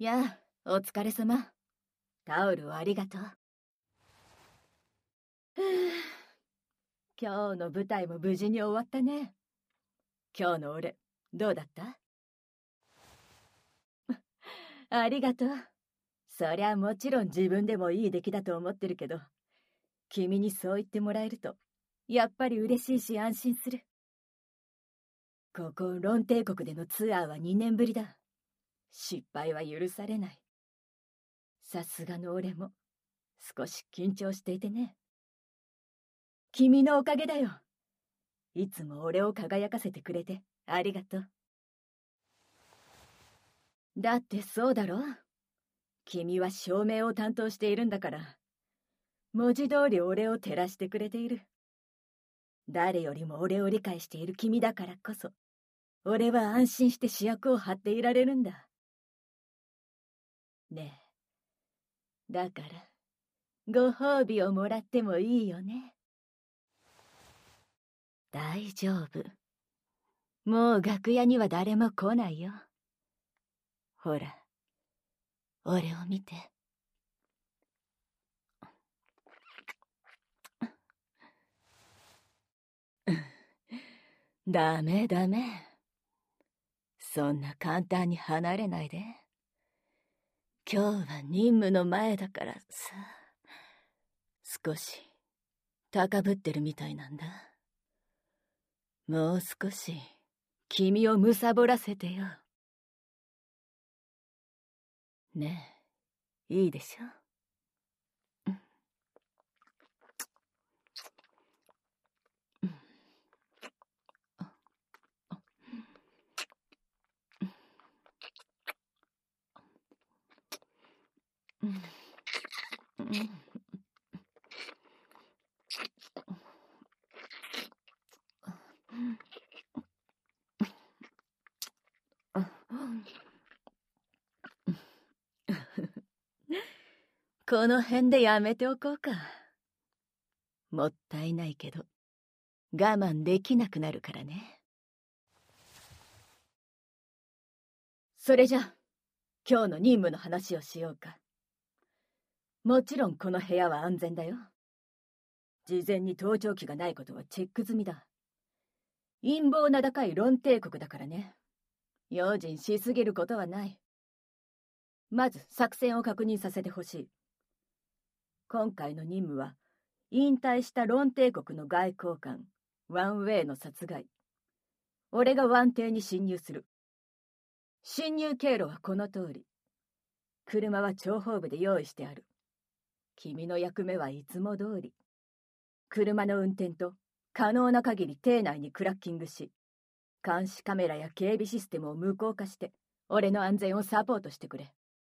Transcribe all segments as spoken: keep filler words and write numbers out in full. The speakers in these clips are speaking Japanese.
やあ、お疲れ様。タオルをありがとう。ふぅ、今日の舞台も無事に終わったね。今日の俺、どうだった？ありがとう。そりゃもちろん自分でもいい出来だと思ってるけど、君にそう言ってもらえると、やっぱり嬉しいし安心する。ここロン帝国でのツアーはにねんぶりだ。失敗は許されない。さすがの俺も少し緊張していてね。君のおかげだよ。いつも俺を輝かせてくれてありがとう。だってそうだろ？君は照明を担当しているんだから、文字通り俺を照らしてくれている。誰よりも俺を理解している君だからこそ、俺は安心して主役を張っていられるんだ。ねえ、だから、ご褒美をもらってもいいよね。大丈夫。もう楽屋には誰も来ないよ。ほら、俺を見て。ダメダメ。そんな簡単に離れないで。今日は任務の前だからさ。少し高ぶってるみたいなんだ。もう少し君を貪らせてよ。ねえ、いいでしょ？この辺でやめておこうか。もったいないけど我慢できなくなるからね。それじゃ今日の任務の話をしようか。もちろんこの部屋は安全だよ。事前に盗聴器がないことはチェック済みだ。陰謀名高いロン帝国だからね。用心しすぎることはない。まず作戦を確認させてほしい。今回の任務は引退したロン帝国の外交官ワンウェイの殺害。俺が湾邸に侵入する。侵入経路はこの通り。車は諜報部で用意してある。君の役目はいつも通り。車の運転と可能な限り邸内にクラッキングし、監視カメラや警備システムを無効化して俺の安全をサポートしてくれ。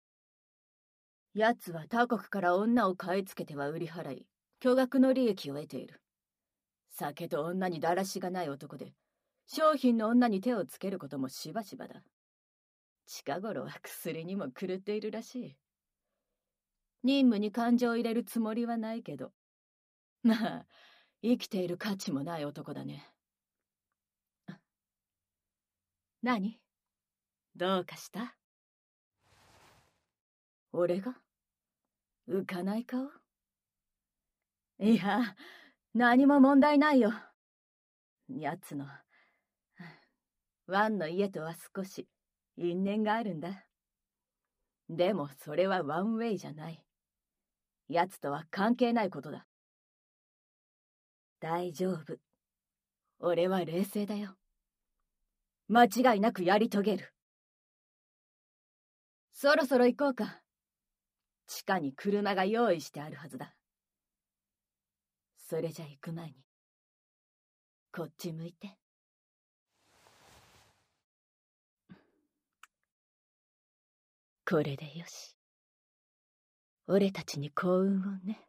奴は他国から女を買い付けては売り払い、巨額の利益を得ている。酒と女にだらしがない男で、商品の女に手をつけることもしばしばだ。近頃は薬にも狂っているらしい。任務に感情を入れるつもりはないけど、まあ生きている価値もない男だね。何？どうかした？俺が？浮かない顔？いや、何も問題ないよ。奴のワンの家とは少し因縁があるんだ。でもそれはワンウェイじゃない。奴とは関係ないことだ。大丈夫。俺は冷静だよ。間違いなくやり遂げる。そろそろ行こうか。地下に車が用意してあるはずだ。それじゃ行く前にこっち向いて。これでよし。俺たちに幸運をね。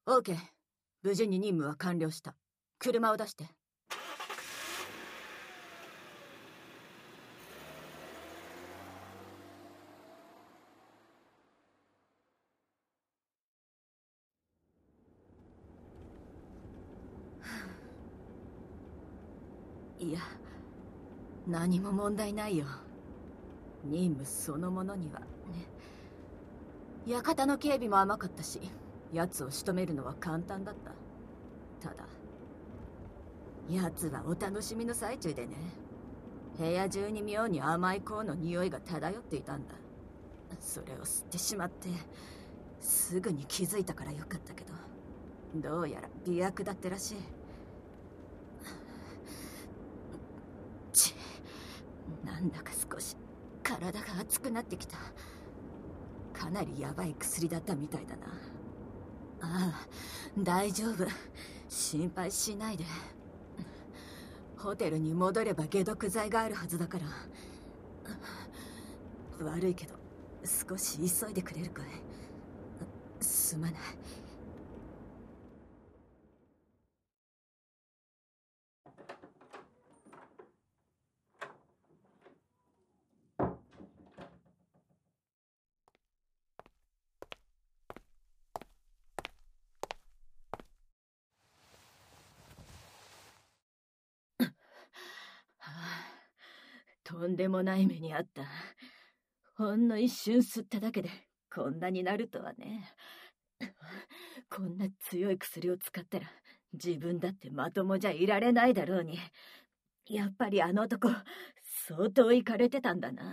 オーケー。無事に任務は完了した。車を出して。いや、何も問題ないよ。任務そのものにはね。館の警備も甘かったし、奴を仕留めるのは簡単だった。ただ奴はお楽しみの最中でね、部屋中に妙に甘い香の匂いが漂っていたんだ。それを吸ってしまってすぐに気づいたからよかったけど、どうやら媚薬だってらしい。ちなんだか少し体が熱くなってきた。かなりヤバい薬だったみたいだな。ああ、大丈夫。心配しないで。ホテルに戻れば解毒剤があるはずだから。悪いけど少し急いでくれるかい。すまない。とんでもない目にあった。ほんの一瞬吸っただけでこんなになるとはね。こんな強い薬を使ったら自分だってまともじゃいられないだろうに。やっぱりあの男相当イカれてたんだな。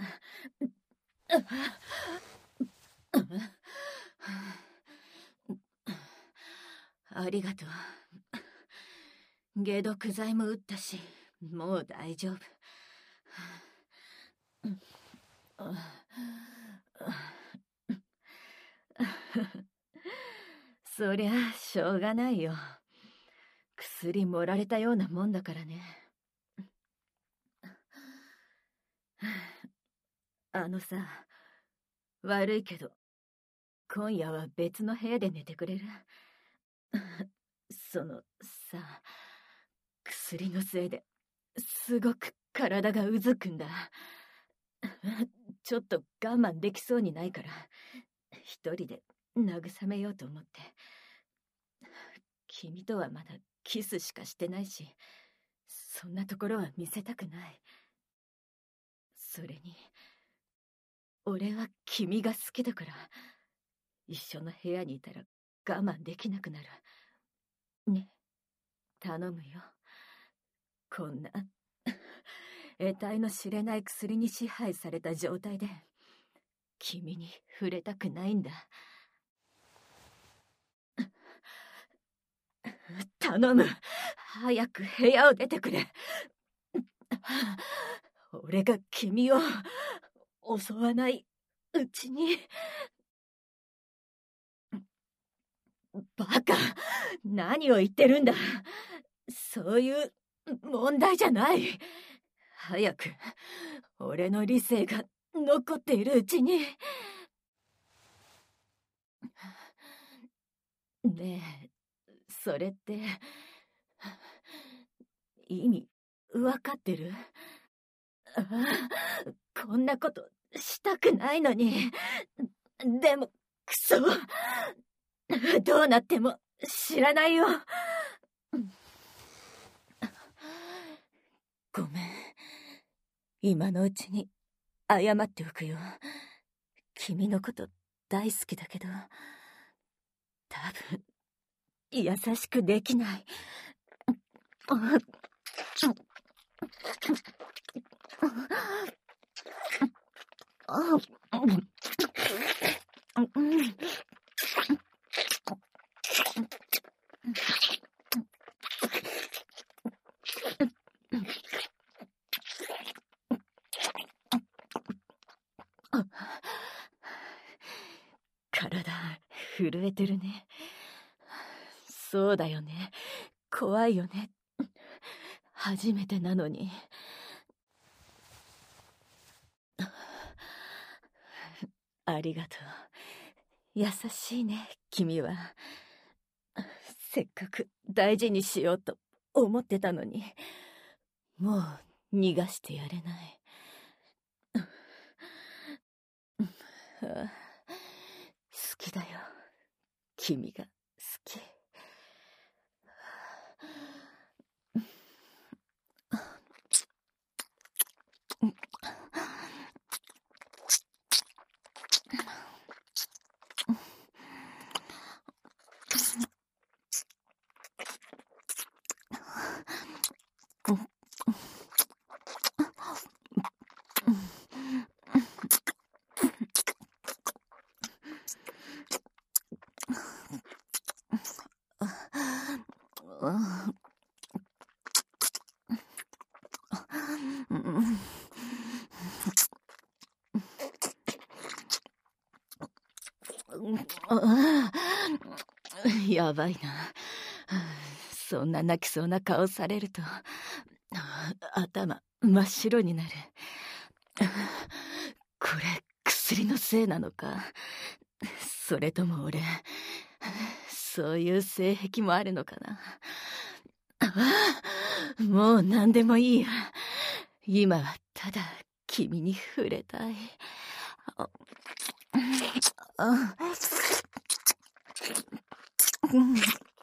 ありがとう。解毒剤も打ったしもう大丈夫。そりゃしょうがないよ。薬盛られたようなもんだからね。あのさ、悪いけど今夜は別の部屋で寝てくれる？そのさ、薬のせいですごく体がうずくんだ。ちょっと我慢できそうにないから一人で慰めようと思って。君とはまだキスしかしてないし、そんなところは見せたくない。それに俺は君が好きだから一緒の部屋にいたら我慢できなくなるね。頼むよ。こんな得体の知れない薬に支配された状態で君に触れたくないんだ。頼む、早く部屋を出てくれ。俺が君を襲わないうちに。バカ、何を言ってるんだ。そういう問題じゃない。早く俺の理性が残っているうちに。ねえ、それって意味分かってる？こんなことしたくないのに。でもクソ、どうなっても知らないよ。ごめん、今のうちに謝っておくよ。君のこと大好きだけど多分優しくできない。体震えてるね。そうだよね、怖いよね。初めてなのに。ありがとう。優しいね、君は。 せっかく大事にしようと思ってたのに、もう逃がしてやれない。好きだよ。君が好き。やばいな。そんな泣きそうな顔されると頭真っ白になる。これ薬のせいなのか、それとも俺そういう性癖もあるのかな。もう何でもいいや。今はただ君に触れたい。ああうん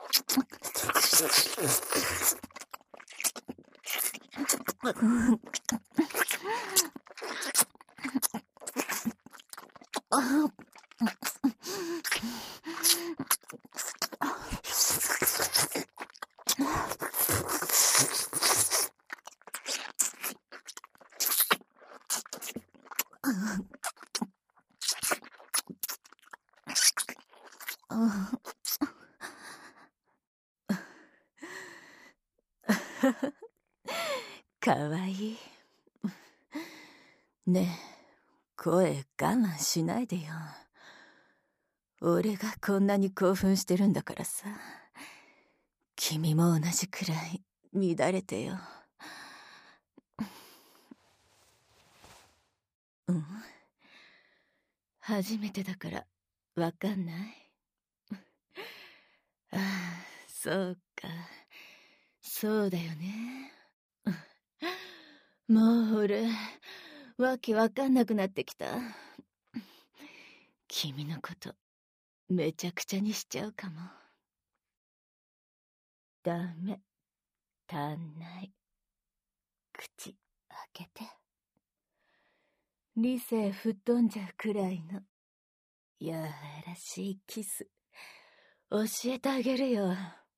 かわいい。ねえ、声我慢しないでよ。俺がこんなに興奮してるんだからさ。君も同じくらい乱れてよ。うん。初めてだからわかんない。ああ、そうか。そうだよね。もう俺、わけわかんなくなってきた。君のことめちゃくちゃにしちゃうかも。ダメ、足んない。口開けて。理性吹っ飛んじゃうくらいのやらしいキス教えてあげるよ。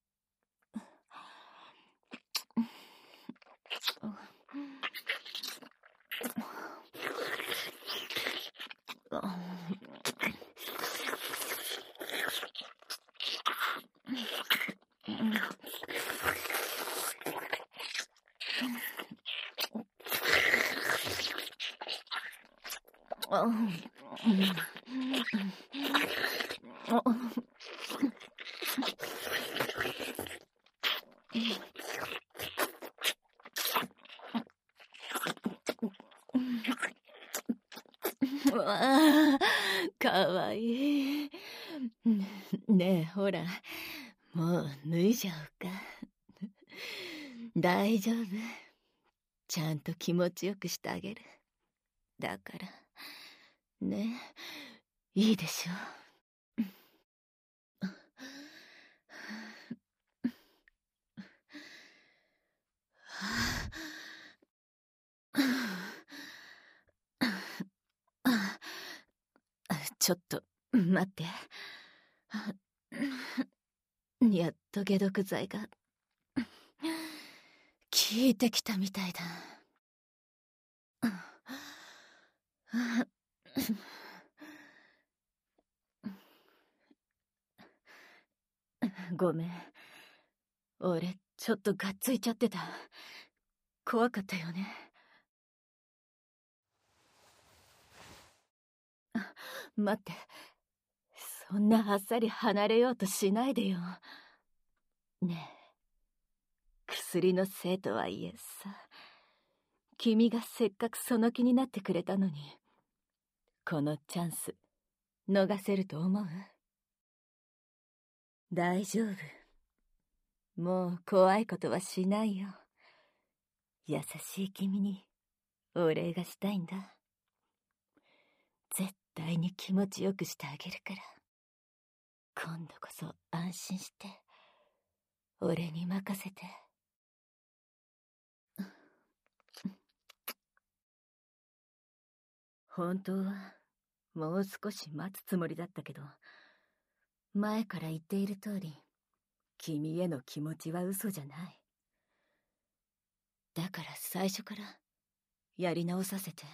わあ、かわいい。ねえ、ほら、もう脱いじゃおうか。大丈夫。ちゃんと気持ちよくしてあげる。だから、ね、いいでしょ。ちょっと待って。やっと解毒剤が効いてきたみたいだ。ごめん。俺、ちょっとがっついちゃってた。怖かったよね。待って。そんなあっさり離れようとしないでよ。ねえ。薬のせいとはいえさ。君がせっかくその気になってくれたのに。このチャンス、逃せると思う？大丈夫。 もう怖いことはしないよ。優しい君にお礼がしたいんだ。絶対に気持ちよくしてあげるから。今度こそ安心して俺に任せて。本当はもう少し待つつもりだったけど、前から言っている通り君への気持ちは嘘じゃない。だから最初からやり直させて。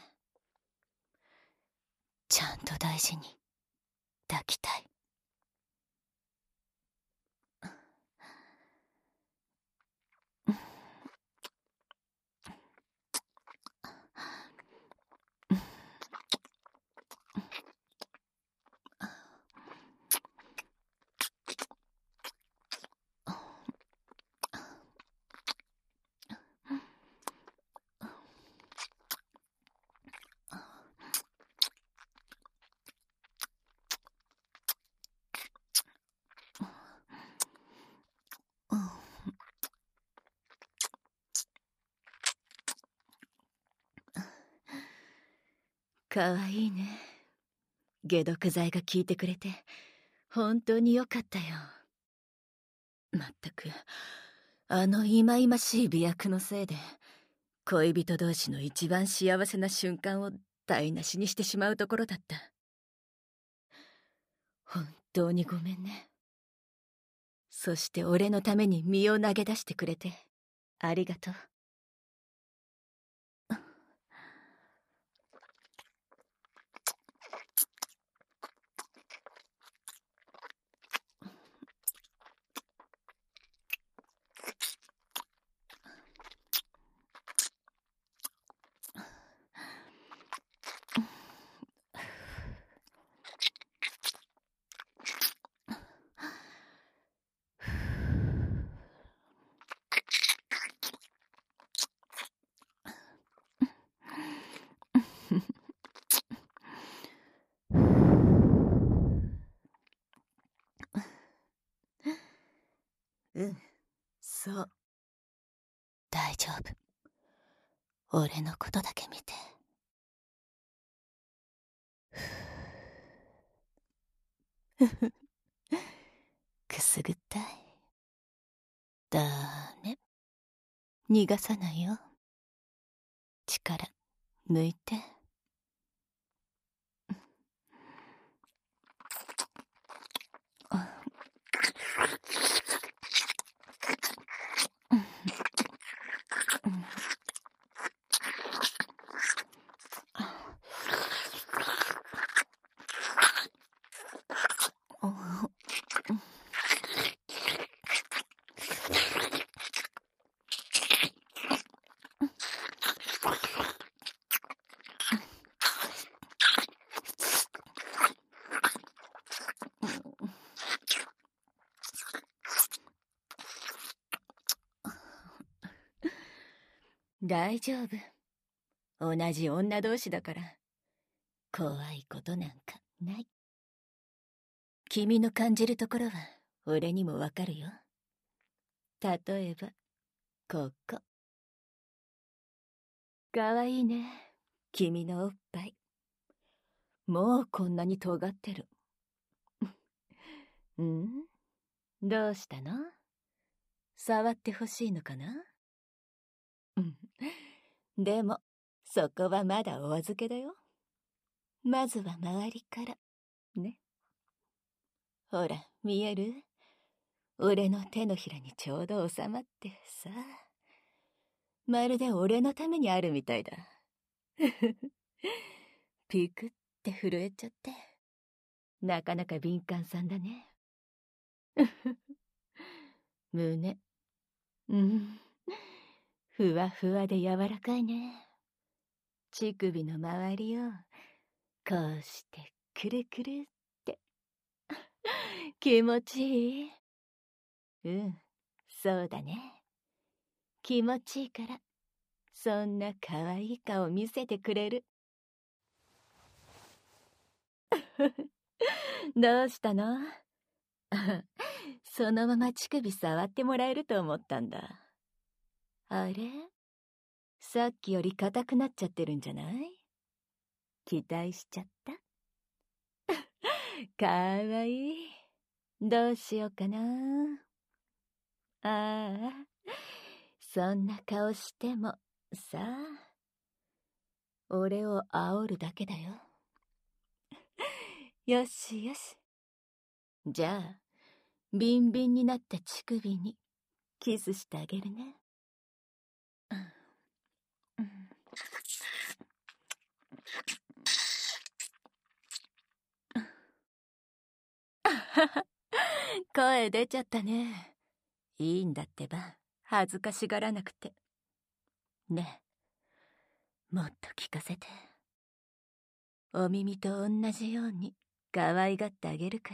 ちゃんと大事に抱きたい。かわいいね。解毒剤が効いてくれて本当によかったよ。まったくあの忌々しい美薬のせいで恋人同士の一番幸せな瞬間を台無しにしてしまうところだった。本当にごめんね。そして俺のために身を投げ出してくれてありがとう。うん、そう。大丈夫。俺のことだけ見て。くすぐったい。だね。逃がさないよ。力抜いて。大丈夫。同じ女同士だから怖いことなんかない。君の感じるところは俺にもわかるよ。例えばここ。かわいいね、君のおっぱい。もうこんなに尖ってる。うん？どうしたの？触ってほしいのかな？うん。でもそこはまだお預けだよ。まずは周りからね。ほら見える？俺の手のひらにちょうど収まってさ、まるで俺のためにあるみたいだ。ピクって震えちゃって、なかなか敏感さんだね。胸、うん、ふわふわで柔らかいね。乳首の周りをこうしてくるくるって気持ちいい。うん、そうだね。気持ちいいからそんな可愛い顔見せてくれる。どうしたの？ そのまま乳首触ってもらえると思ったんだ。あれ？さっきより硬くなっちゃってるんじゃない？期待しちゃった？かわいい。どうしようかな。ああ、そんな顔しても、さあ、俺を煽るだけだよ。よしよし。じゃあ、ビンビンになった乳首にキスしてあげるね。声出ちゃったね。いいんだってば、恥ずかしがらなくて。ねえ、もっと聞かせて。お耳と同じように可愛がってあげるから。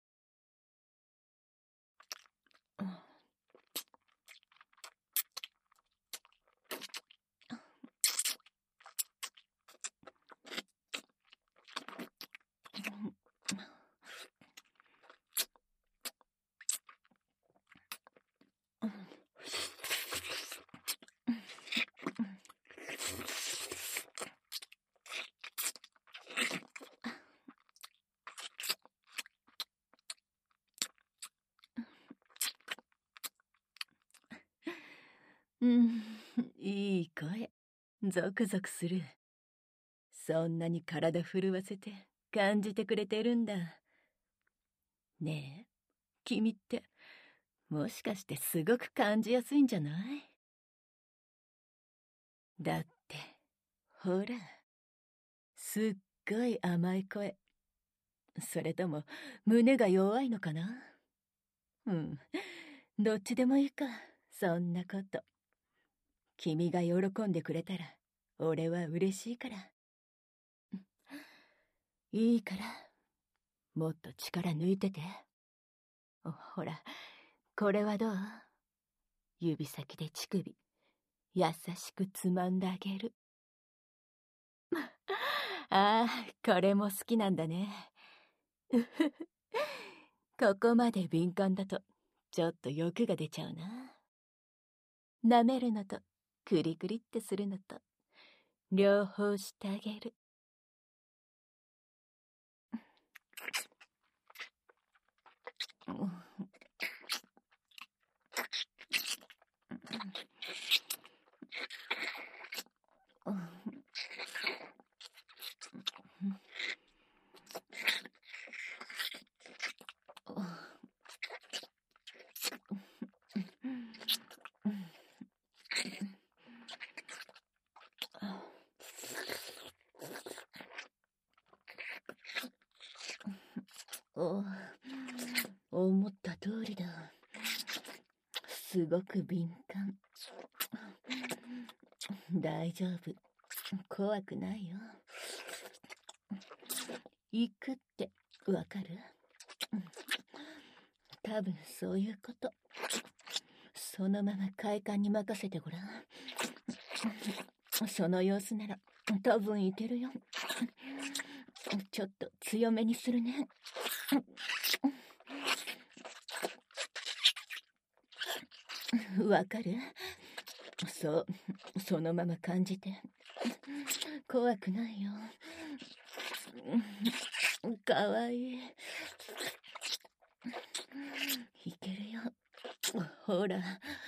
うん、いい声。ゾクゾクする。そんなに体震わせて感じてくれてるんだ。ねえ、君ってもしかしてすごく感じやすいんじゃない？だって、ほら、すっごい甘い声。それとも胸が弱いのかな？うん、どっちでもいいか、そんなこと。君が喜んでくれたら俺は嬉しいから。いいから、もっと力抜いてて。ほら、これはどう？指先で乳首優しくつまんであげる。ああ、これも好きなんだね。ここまで敏感だとちょっと欲が出ちゃうな。舐めるのとクリクリってするのと両方してあげる。お、思った通りだ。すごく敏感。大丈夫。怖くないよ。行くってわかる？多分そういうこと。そのまま快感に任せてごらん。その様子なら多分いけるよ。ちょっと強めにするね。わかる？そう、そのまま感じて。怖くないよ。かわいい。いけるよ。ほら。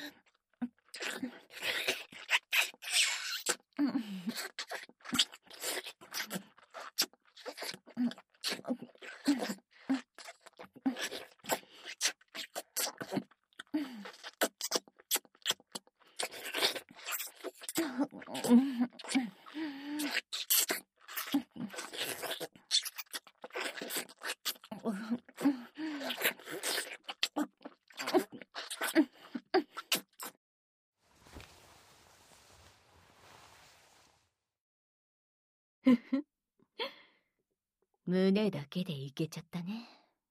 胸だけでいけちゃったね。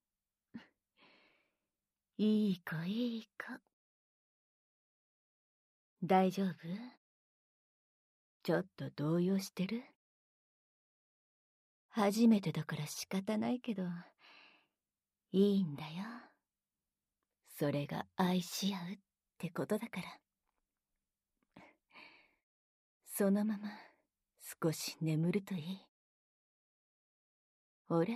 いい子いい子。大丈夫？ちょっと動揺してる？初めてだから仕方ないけど、いいんだよ。 それが愛し合うってことだから。そのまま少し眠るといい。俺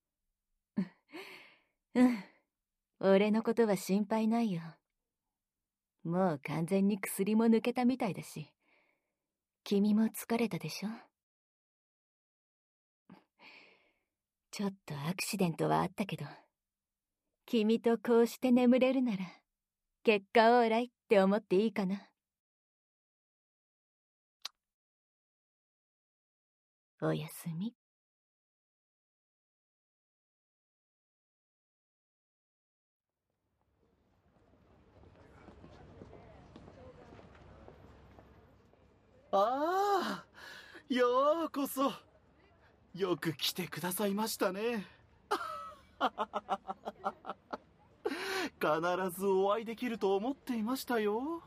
うん、俺のことは心配ないよ。もう完全に薬も抜けたみたいだし、君も疲れたでしょ。ちょっとアクシデントはあったけど、君とこうして眠れるなら、結果オーライって思っていいかな。おやすみ。 ああ、ようこそ。よく来てくださいましたね。必ずお会いできると思っていましたよ。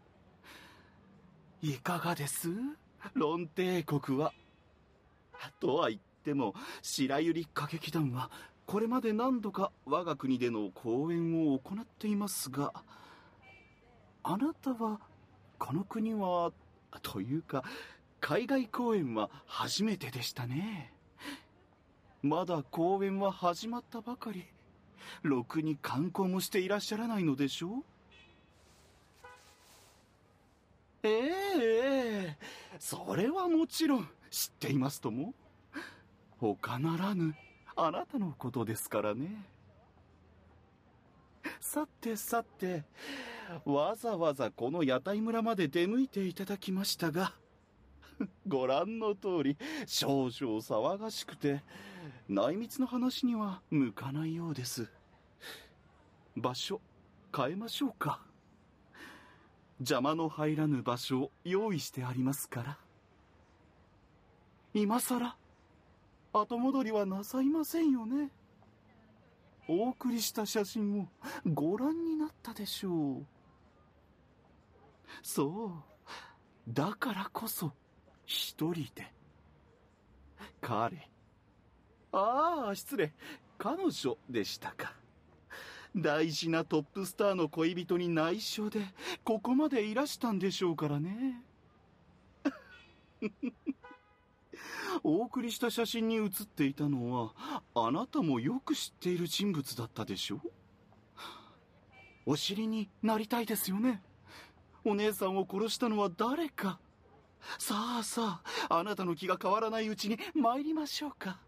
いかがです、ロン帝国は。とは言っても白百合歌劇団はこれまで何度か我が国での公演を行っていますが、あなたはこの国はというか海外公演は初めてでしたね。まだ公演は始まったばかり。ろくに観光もしていらっしゃらないのでしょう。ええええ、それはもちろん知っていますとも。他ならぬあなたのことですからね。さてさて、わざわざこの屋台村まで出向いていただきましたが、ご覧の通り少々騒がしくて内密の話には向かないようです。場所変えましょうか。邪魔の入らぬ場所を用意してありますから。今さら後戻りはなさいませんよね。お送りした写真をご覧になったでしょう。そう、だからこそ一人で。彼、ああ失礼、彼女でしたか。大事なトップスターの恋人に内緒でここまでいらしたんでしょうからね。お送りした写真に写っていたのはあなたもよく知っている人物だったでしょう。お知りになりたいですよね。お姉さんを殺したのは誰か。さあさあ、あなたの気が変わらないうちに参りましょうか。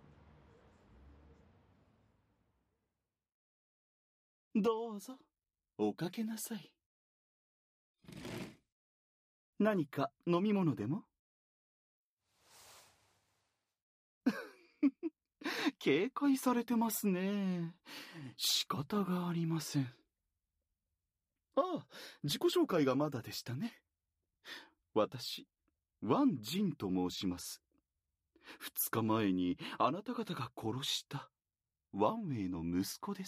どうぞおかけなさい。何か飲み物でも。警戒されてますね。仕方がありません。ああ、自己紹介がまだでしたね。私、ワン・ジンと申します。二日前にあなた方が殺したワンウェイの息子です。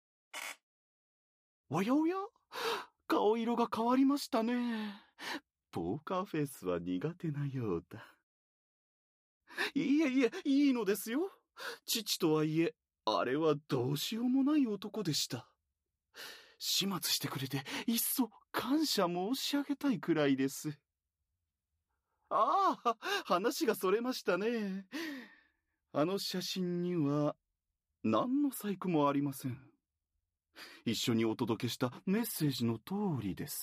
おやおや、顔色が変わりましたね。ポーカーフェイスは苦手なようだ。いいえいえ、いいのですよ。父とはいえ、あれはどうしようもない男でした。始末してくれていっそ感謝申し上げたいくらいです。ああ、話がそれましたね。あの写真には何の細工もありません。一緒にお届けしたメッセージの通りです。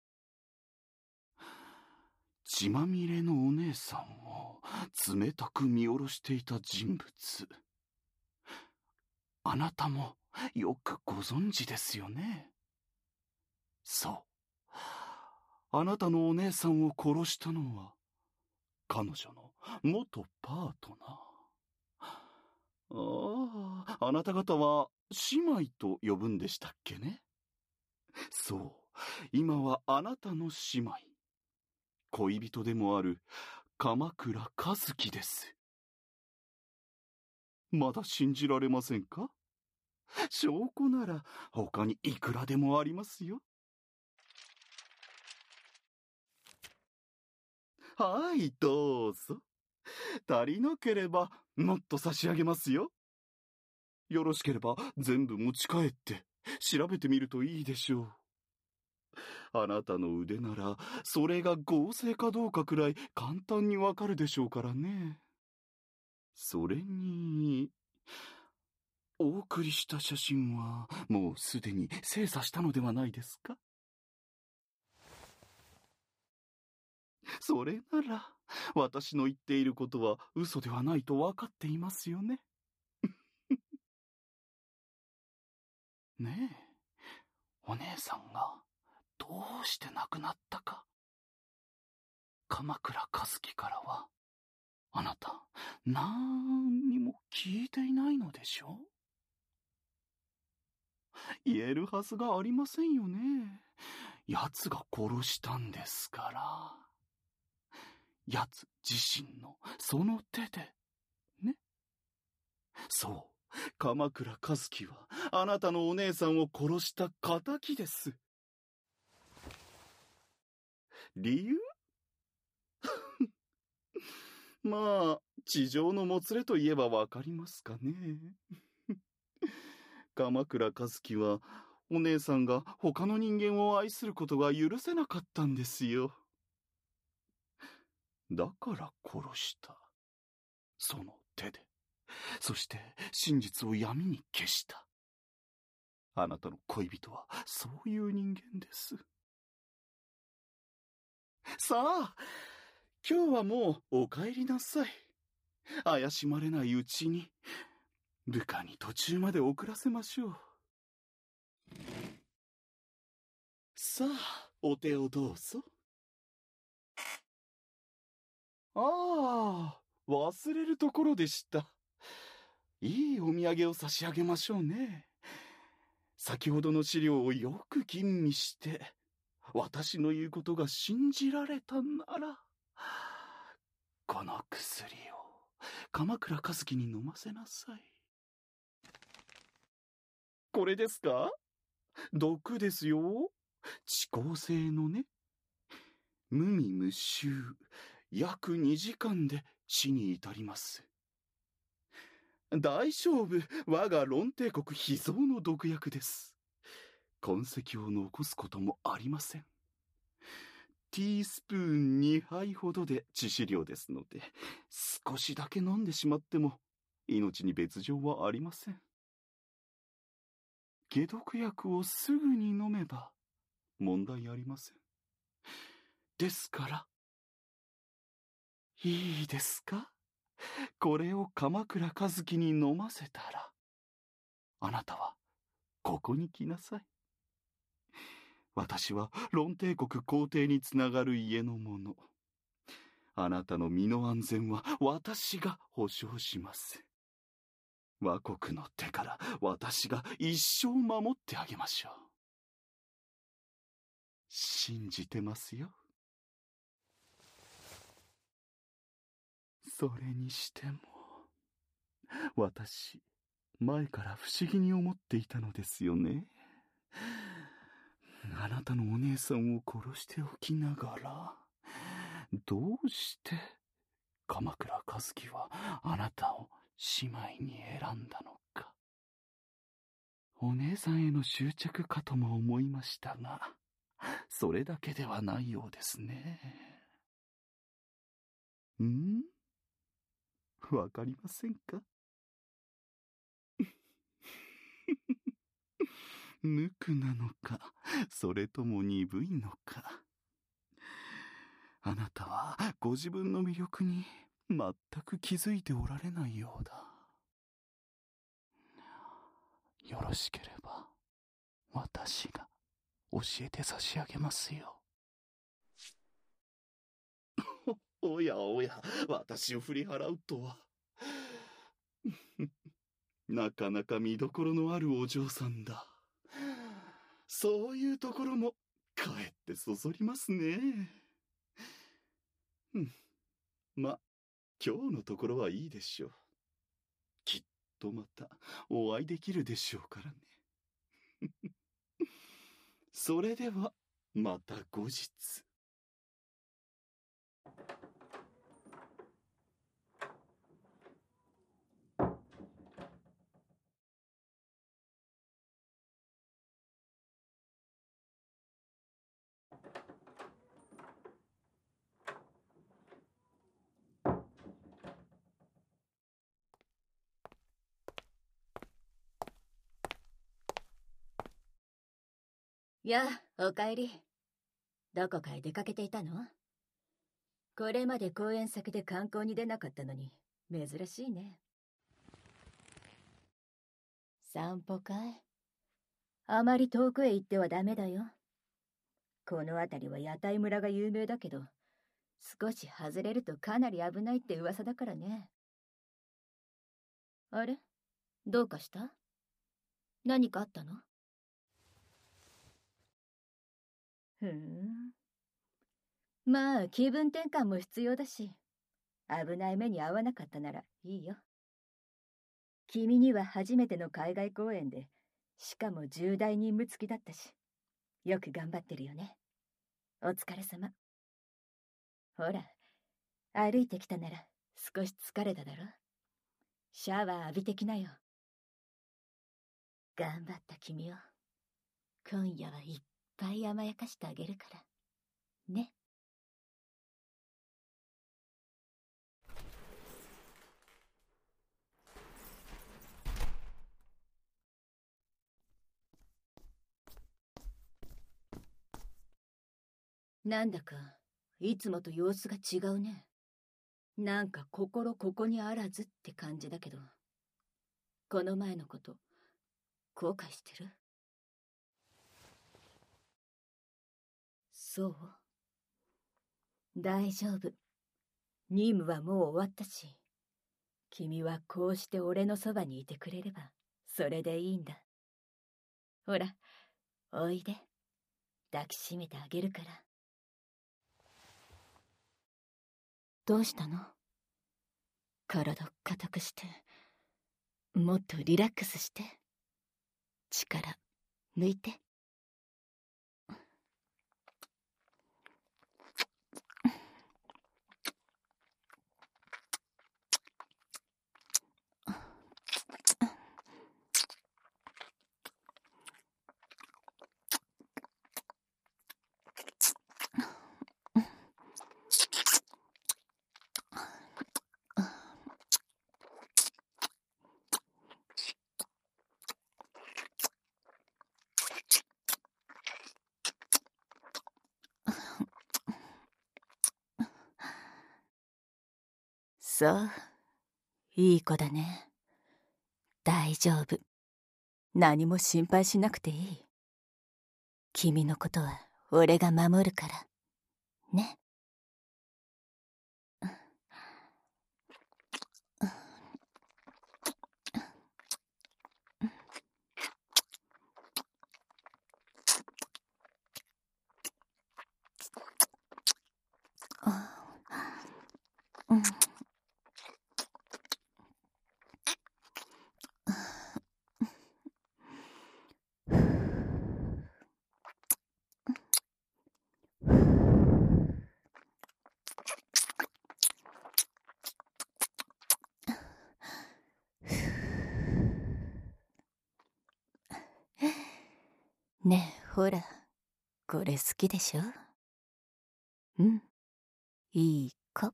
血まみれのお姉さんを冷たく見下ろしていた人物。あなたもよくご存知ですよね。そう。あなたのお姉さんを殺したのは彼女の元パートナー。ああ、あなた方は姉妹と呼ぶんでしたっけね。そう、今はあなたの姉妹、恋人でもある鎌倉和樹です。まだ信じられませんか。証拠なら他にいくらでもありますよ。はい、どうぞ。足りなければもっと差し上げますよ。よろしければ全部持ち帰って調べてみるといいでしょう。あなたの腕なら、それが合成かどうかくらい簡単にわかるでしょうからね。それに、お送りした写真は、もうすでに精査したのではないですか？それなら、私の言っていることは嘘ではないとわかっていますよね。ねえ、お姉さんがどうして亡くなったか。鎌倉和樹からは、あなた、なんにも聞いていないのでしょ？言えるはずがありませんよね。奴が殺したんですから。奴自身のその手で、ね。そう、鎌倉和樹はあなたのお姉さんを殺した仇です。理由？まあ、地上のもつれといえばわかりますかね。鎌倉和樹は、お姉さんが他の人間を愛することが許せなかったんですよ。だから殺した。その手で。そして真実を闇に消した。あなたの恋人はそういう人間です。さあ、今日はもうお帰りなさい。怪しまれないうちに、部下に途中まで遅らせましょう。さあ、お手をどうぞ。ああ、忘れるところでした。いいお土産を差し上げましょうね。先ほどの資料をよく吟味して、私の言うことが信じられたなら、この薬を鎌倉和樹に飲ませなさい。これですか？毒ですよ。遅効性のね。無味無臭、約にじかんで死に至ります。大丈夫、我がロン帝国秘蔵の毒薬です。痕跡を残すこともありません。ティースプーンにはいほどで致死量ですので、少しだけ飲んでしまっても命に別状はありません。解毒薬をすぐに飲めば問題ありません。ですから、いいですか？これを鎌倉和樹に飲ませたら、あなたはここに来なさい。私はロン帝国皇帝につながる家の者。あなたの身の安全は私が保証します。倭国の手から私が一生守ってあげましょう。信じてますよ。それにしても、私、前から不思議に思っていたのですよね。あなたのお姉さんを殺しておきながら、どうして鎌倉和樹はあなたを姉妹に選んだのか。お姉さんへの執着かとも思いましたが、それだけではないようですね。ん？わかりませんか？無垢なのか、それとも鈍いのか。あなたはご自分の魅力に全く気づいておられないようだ。よろしければ、私が教えて差し上げますよ。おやおや、私を振り払うとは。なかなか見どころのあるお嬢さんだ。そういうところもかえってそそりますね。うん、ま、今日のところはいいでしょう。きっとまたお会いできるでしょうからね。それではまた後日。 やあ、おかえり。どこかへ出かけていたの？これまで公園先で観光に出なかったのに、珍しいね。散歩かい？あまり遠くへ行ってはダメだよ。この辺りは屋台村が有名だけど、少し外れるとかなり危ないって噂だからね。あれ？どうかした？何かあったの？ふーん。まあ、気分転換も必要だし、危ない目に遭わなかったならいいよ。君には初めての海外公演で、しかも重大任務付きだったし、よく頑張ってるよね。お疲れ様。ほら、歩いてきたなら少し疲れただろ。シャワー浴びてきなよ。頑張った君を、今夜はいっぱい甘やかしてあげるから。ね。なんだか、いつもと様子が違うね。なんか心ここにあらずって感じだけど、この前のこと、後悔してる？そう？大丈夫。任務はもう終わったし、君はこうして俺のそばにいてくれれば、それでいいんだ。ほら、おいで。抱きしめてあげるから。どうしたの？体を硬くして、もっとリラックスして。力、抜いて。そう、いい子だね。大丈夫。何も心配しなくていい。君のことは俺が守るから。ね。うん。ねえ、ほら、これ好きでしょ？うん、いい子。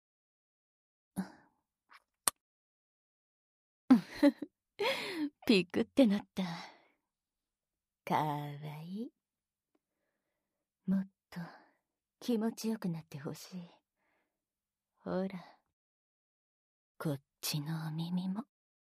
ピクってなった。かわいい。もっと気持ちよくなってほしい。ほら、こっちのお耳も。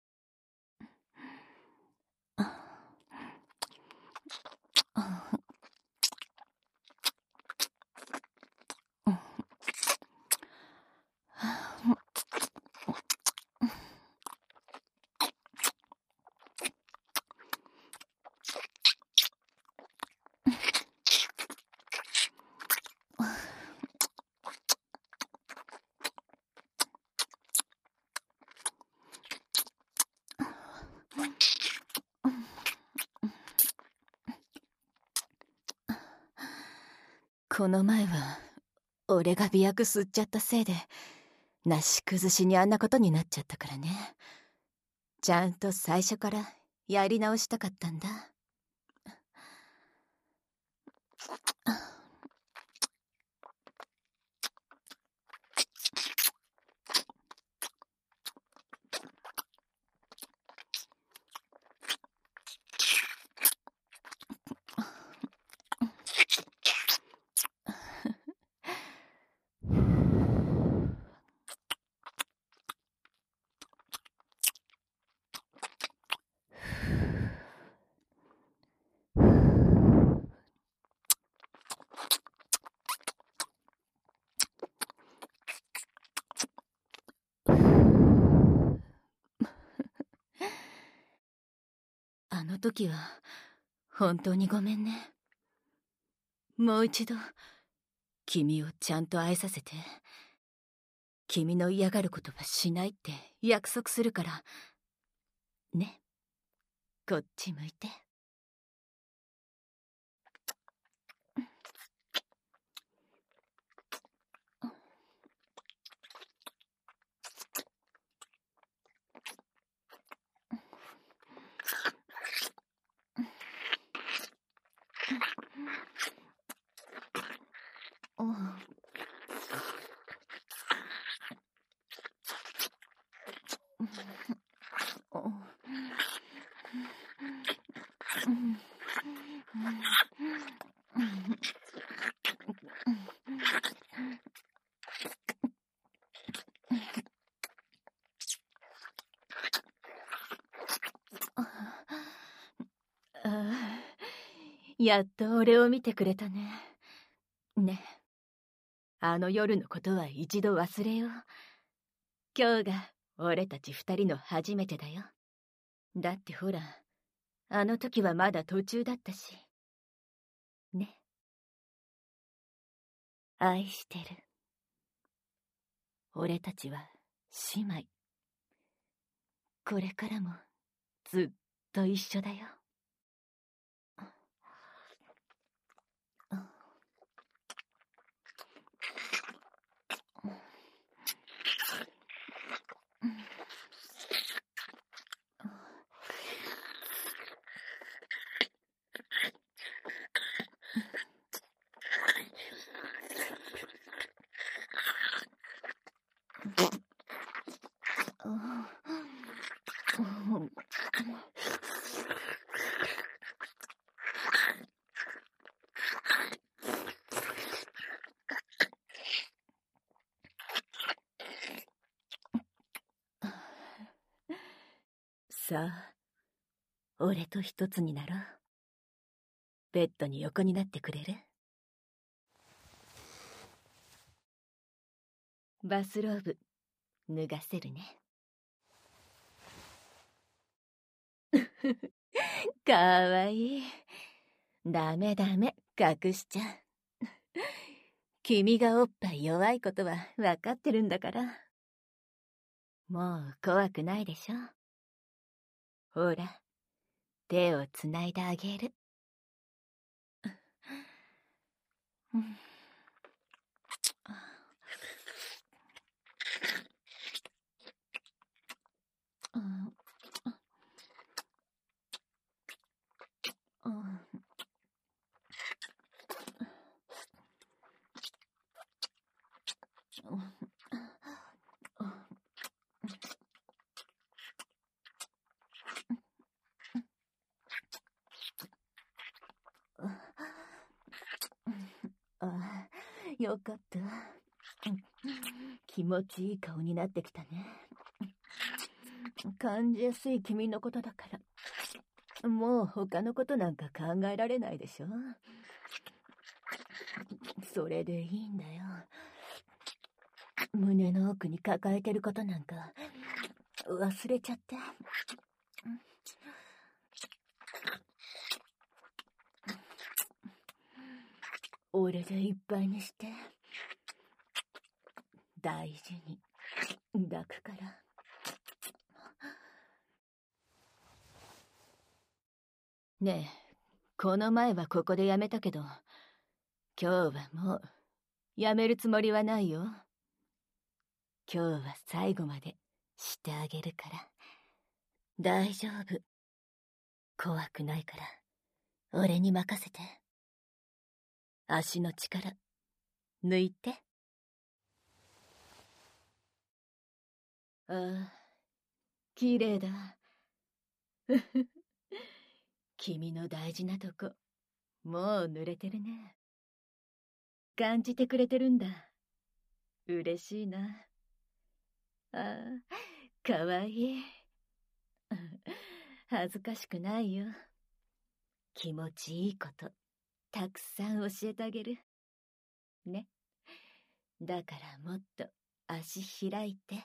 この前は俺が媚薬吸っちゃったせいでなし崩しにあんなことになっちゃったからね。ちゃんと最初からやり直したかったんだ。 時は本当にごめんね。もう一度君をちゃんと愛させて、君の嫌がることはしないって約束するから。ね、こっち向いて。ああ、やっと俺を見てくれたね。ね、あの夜のことは一度忘れよう。今日が俺たち二人の初めてだよ。だってほら、あの時はまだ途中だったし。ね。愛してる。俺たちは姉妹。これからもずっと一緒だよ。さあ、俺と一つになろう。ベッドに横になってくれる？バスローブ脱がせるね。かわいい。ダメダメ、隠しちゃう。君がおっぱい弱いことは分かってるんだから。もう怖くないでしょ。ほら、手をつないであげる。うんあ、よかった。気持ちいい顔になってきたね。感じやすい君のことだから、もう他のことなんか考えられないでしょ。それでいいんだよ。胸の奥に抱えてることなんか忘れちゃって。俺でいっぱいにして大事に抱くから。ねえ、この前はここでやめたけど、今日はもうやめるつもりはないよ。今日は最後までしてあげるから。大丈夫。怖くないから俺に任せて。足の力抜いて。ああ、綺麗だ。君の大事なとこもう濡れてるね。感じてくれてるんだ。嬉しいな。ああ、かわいい。恥ずかしくないよ。気持ちいいことたくさん教えてあげるね。だからもっと足開いて。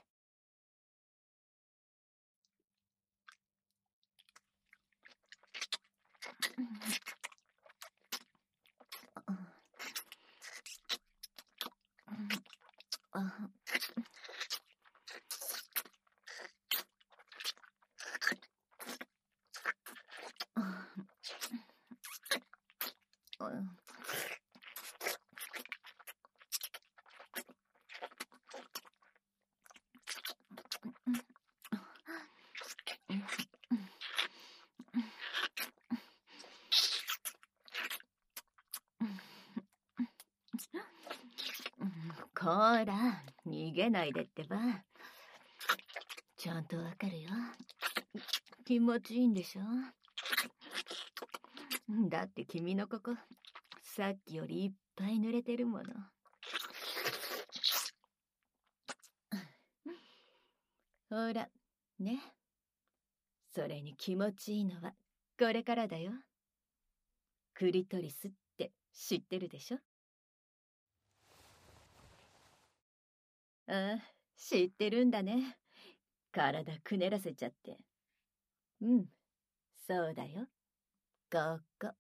こら、逃げないでってば。ちゃんとわかるよ。気持ちいいんでしょ？だって君のここ、さっきよりいっぱい濡れてるもの。ほら、ね。それに気持ちいいのは、これからだよ。クリトリスって知ってるでしょ？ああ、知ってるんだね。体くねらせちゃって。うん、そうだよ。ここ。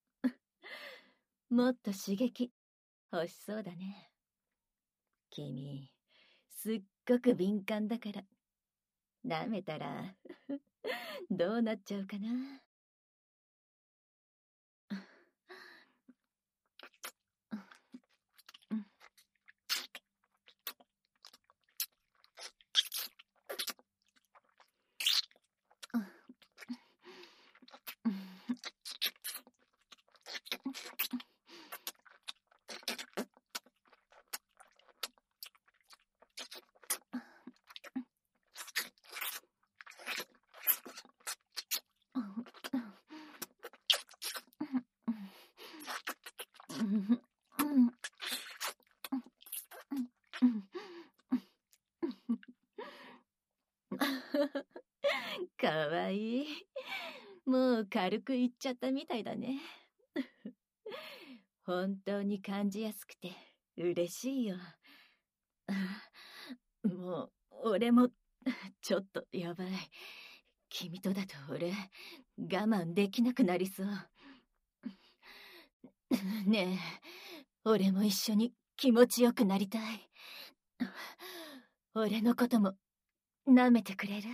もっと刺激欲しそうだね。君、すっごく敏感だから。舐めたら、どうなっちゃうかな。かわいい。もう軽く言っちゃったみたいだね。本当に感じやすくて嬉しいよ。もう俺もちょっとやばい。君とだと俺我慢できなくなりそう。ねえ、俺も一緒に気持ちよくなりたい。俺のことも舐めてくれる？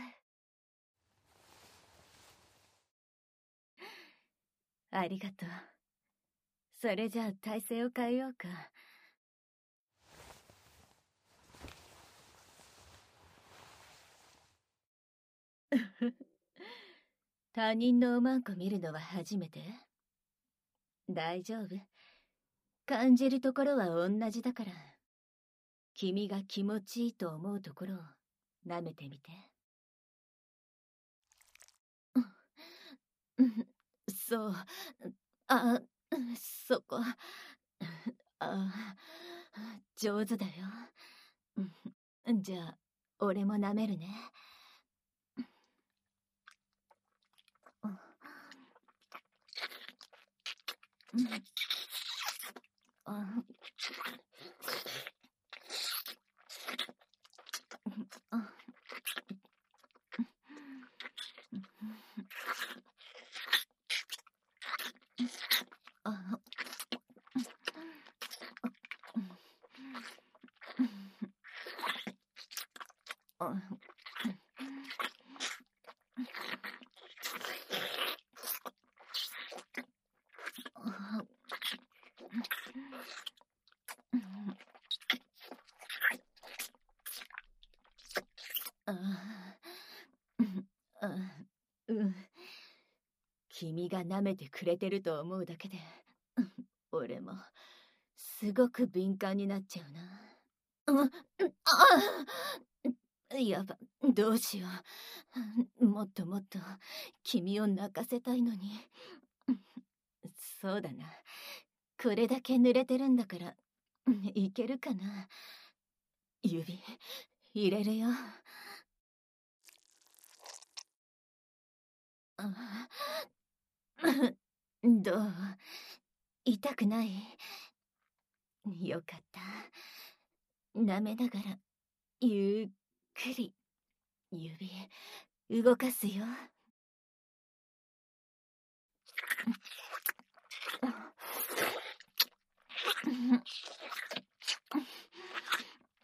ありがとう。それじゃあ体勢を変えようか。他人のおまんこ見るのは初めて？大丈夫。感じるところは同じだから。君が気持ちいいと思うところを舐めてみて。そう。あ、そこ。あ、上手だよ。じゃあ、俺も舐めるね。あうん。君が舐めてくれてると思うだけで、俺もすごく敏感になっちゃうな。あ、やば、どうしよう。もっともっと君を泣かせたいのに。そうだな。これだけ濡れてるんだから、いけるかな。指入れるよ。どう？痛くない？よかった。舐めながらゆっくり指動かすよ。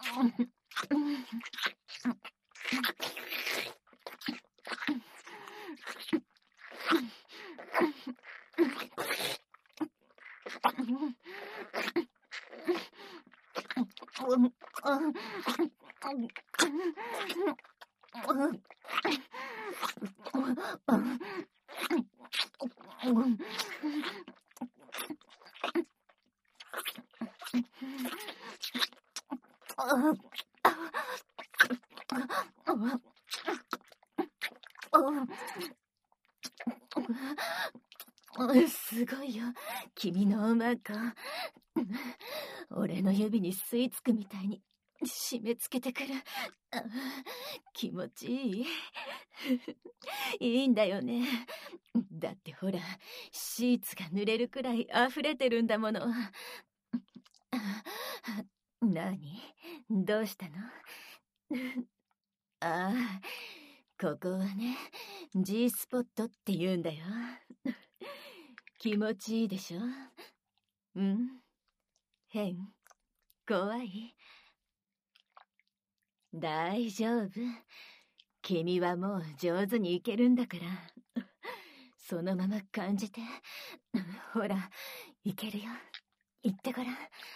すごいよ、君のおまんこ。俺の指に吸い付くみたいに締め付けてくる。気持ちいい。いいんだよね。だってほら、シーツが濡れるくらい溢れてるんだもの。何？どうしたの？ああ、ここはね、G スポットって言うんだよ。気持ちいいでしょ？うん？変？怖い？大丈夫。君はもう上手にいけるんだから。そのまま感じて。ほら、いけるよ。言ってごらん。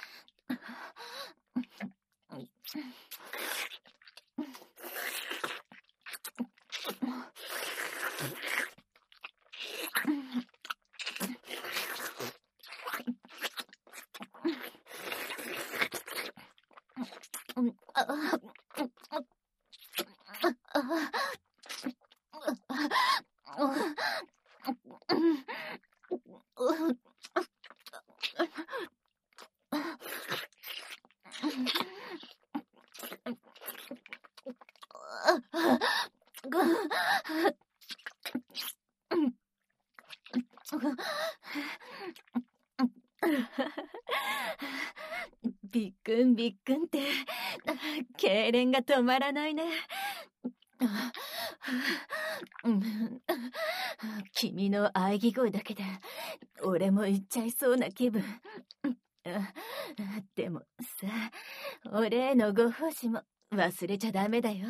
びっくんびっくんって、痙攣が止まらないね。君の喘ぎ声だけで俺も行っちゃいそうな気分。でもさ、俺へのご奉仕も忘れちゃダメだよ。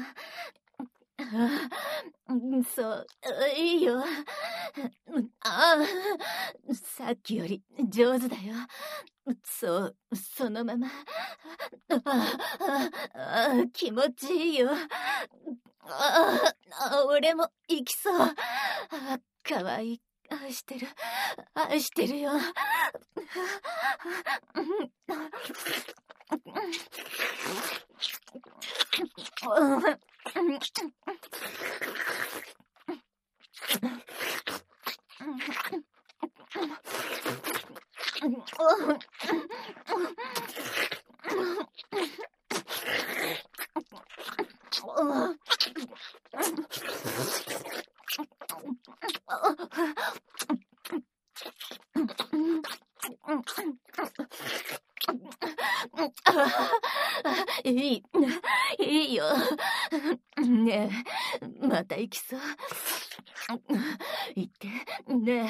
そう、いいよ。ああ、さっきより上手だよ。そう、そのまま。ああ、気持ちいいよ。ああ、俺も行きそう。かわいい。愛してる。愛してるよ。いい、いいよ。ねえ、また行きそう。行って、ね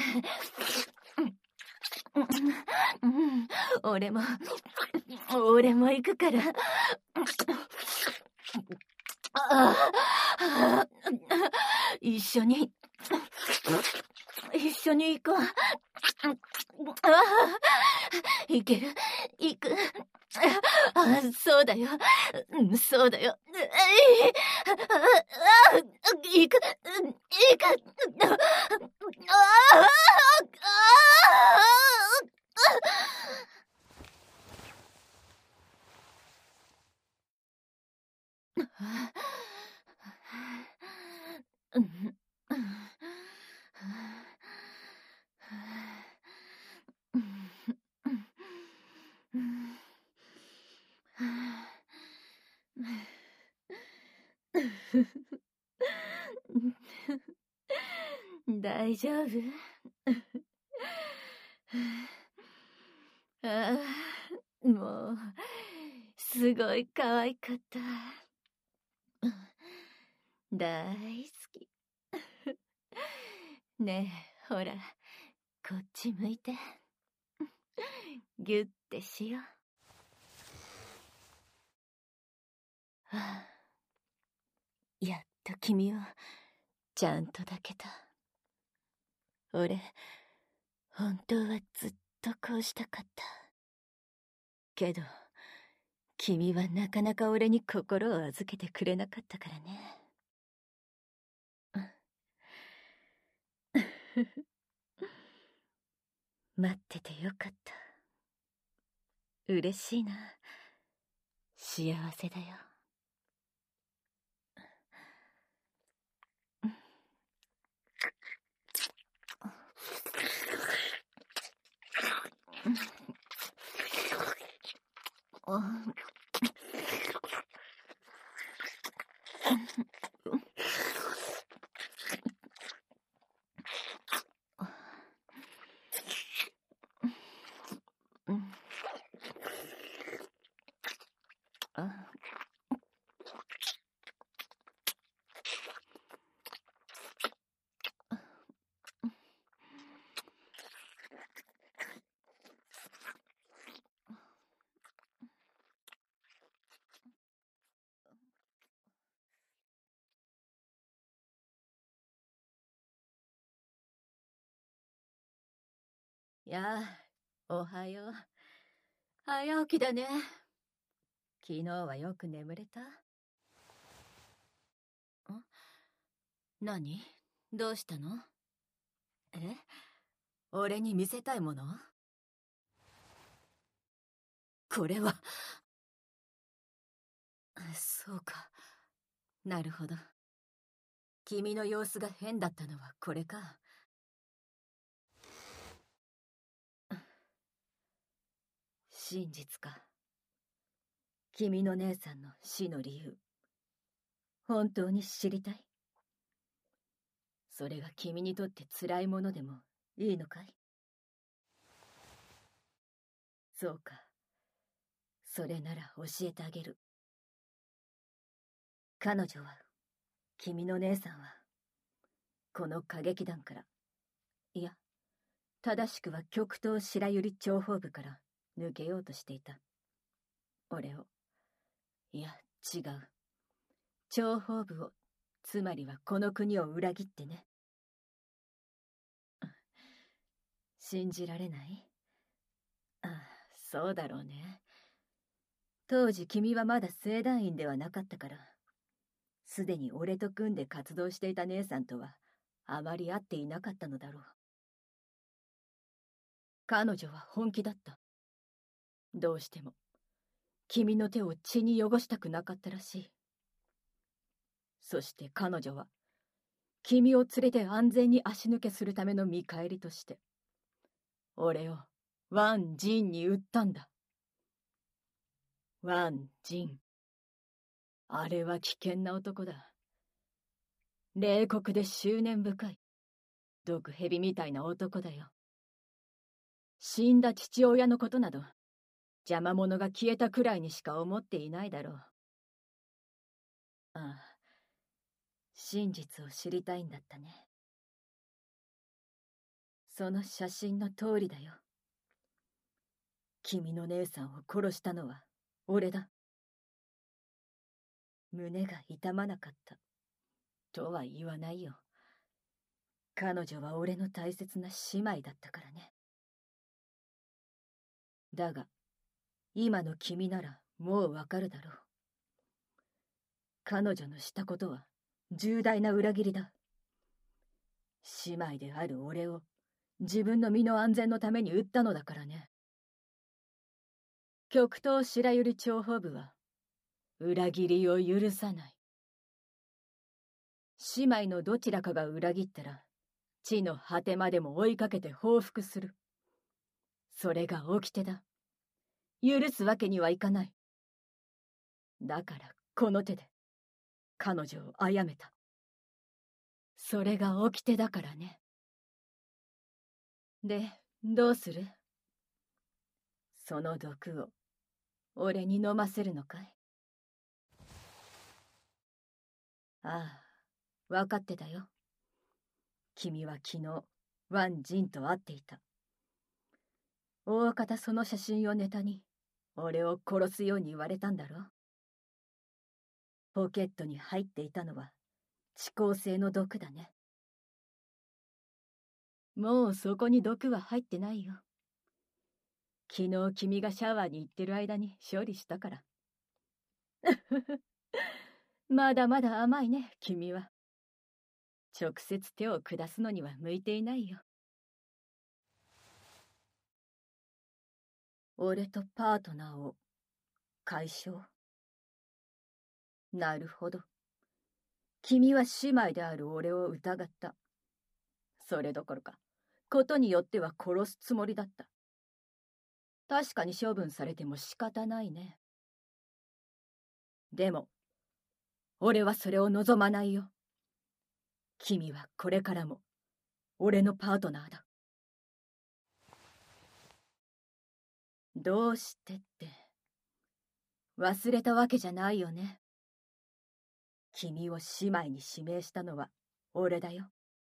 え。俺も、俺も行くから。一緒に、一緒に行こう。行ける、行く。あ、そうだよ。そうだよ。行く、行く。大丈夫？ああ、もう、すごい可愛かった。大好き。ねえ、ほら、こっち向いて。ギュッてしよう。 あ、やっと君をちゃんと抱けた。俺、本当はずっとこうしたかった。けど、君はなかなか俺に心を預けてくれなかったからね。待っててよかった。嬉しいな。幸せだよ。やあ、おはよう。早起きだね。昨日はよく眠れた？ん？何？どうしたの？え？俺に見せたいもの？これは。そうか。なるほど。君の様子が変だったのはこれか。真実か。君の姉さんの死の理由、本当に知りたい？それが君にとって辛いものでもいいのかい？そうか。それなら教えてあげる。彼女は、君の姉さんは、この歌劇団から、いや、正しくは極東白百合諜報部から抜けようとしていた。俺を、いや、違う。諜報部を、つまりはこの国を裏切ってね。信じられない？ああ、そうだろうね。当時君はまだ正団員ではなかったから、すでに俺と組んで活動していた姉さんとはあまり会っていなかったのだろう。彼女は本気だった。どうしても君の手を血に汚したくなかったらしい。そして彼女は君を連れて安全に足抜けするための見返りとして俺をワン・ジンに売ったんだ。ワン・ジン、あれは危険な男だ。冷酷で執念深い毒蛇みたいな男だよ。死んだ父親のことなど邪魔者が消えたくらいにしか思っていないだろう。ああ、真実を知りたいんだったね。その写真の通りだよ。君の姉さんを殺したのは俺だ。胸が痛まなかったとは言わないよ。彼女は俺の大切な姉妹だったからね。だが今の君ならもうわかるだろう。彼女のしたことは重大な裏切りだ。姉妹である俺を自分の身の安全のために売ったのだからね。極東白百合諜報部は裏切りを許さない。姉妹のどちらかが裏切ったら地の果てまでも追いかけて報復する。それが掟だ。許すわけにはいかない。だからこの手で彼女を殺めた。それが掟だからね。で、どうする？その毒を俺に飲ませるのかい？ああ、分かってたよ。君は昨日ワン・ジンと会っていた。大方その写真をネタに俺を殺すように言われたんだろう。 ポケットに入っていたのは遅効性の毒だね。もうそこに毒は入ってないよ。昨日君がシャワーに行ってる間に処理したから。まだまだ甘いね、君は。直接手を下すのには向いていないよ。俺とパートナーを解消。なるほど。君は姉妹である俺を疑った。それどころか、ことによっては殺すつもりだった。確かに処分されても仕方ないね。でも、俺はそれを望まないよ。君はこれからも、俺のパートナーだ。どうしてって、忘れたわけじゃないよね。君を姉妹に指名したのは俺だよ。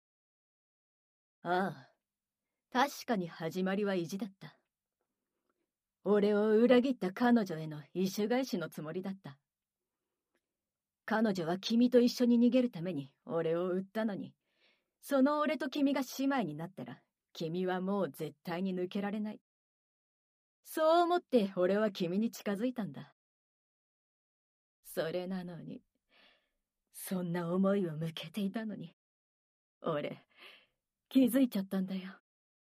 ああ、確かに始まりは意地だった。俺を裏切った彼女への意趣返しのつもりだった。彼女は君と一緒に逃げるために俺を売ったのに、その俺と君が姉妹になったら、君はもう絶対に抜けられない。そう思って俺は君に近づいたんだ。それなのに、そんな思いを向けていたのに、俺、気づいちゃったんだよ。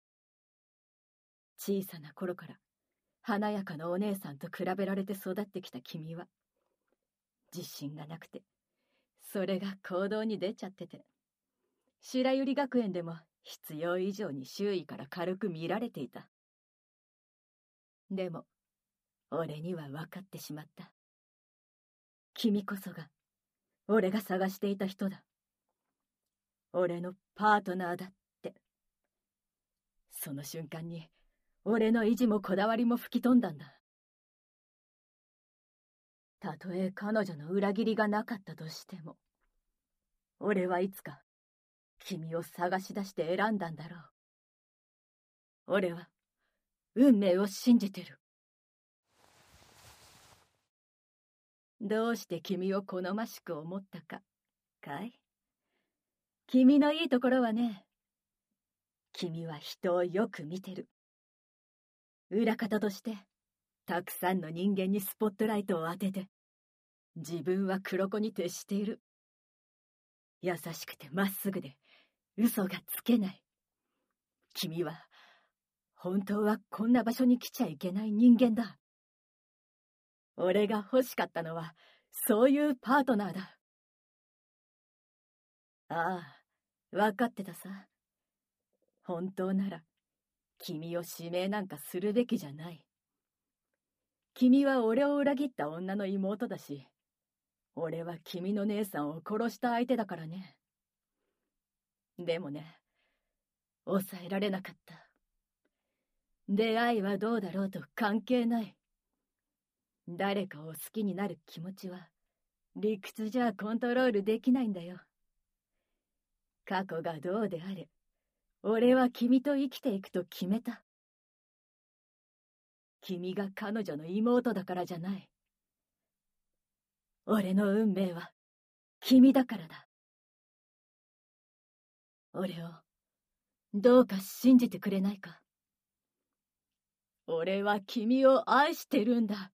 小さな頃から華やかなお姉さんと比べられて育ってきた君は、自信がなくて、それが行動に出ちゃってて、白百合学園でも必要以上に周囲から軽く見られていた。でも、俺には分かってしまった。君こそが、俺が探していた人だ。俺のパートナーだって。その瞬間に、俺の意地もこだわりも吹き飛んだんだ。たとえ彼女の裏切りがなかったとしても、俺はいつか君を探し出して選んだんだろう。俺は運命を信じてる。どうして君を好ましく思ったか、かい？君のいいところはね、君は人をよく見てる。裏方として、たくさんの人間にスポットライトを当てて、自分は黒子に徹している。優しくてまっすぐで、嘘がつけない。君は、本当はこんな場所に来ちゃいけない人間だ。俺が欲しかったのは、そういうパートナーだ。ああ、わかってたさ。本当なら、君を指名なんかするべきじゃない。君は俺を裏切った女の妹だし、俺は君の姉さんを殺した相手だからね。でもね、抑えられなかった。出会いはどうだろうと関係ない。誰かを好きになる気持ちは、理屈じゃコントロールできないんだよ。過去がどうであれ、俺は君と生きていくと決めた。君が彼女の妹だからじゃない。俺の運命は君だからだ。俺をどうか信じてくれないか。俺は君を愛してるんだ。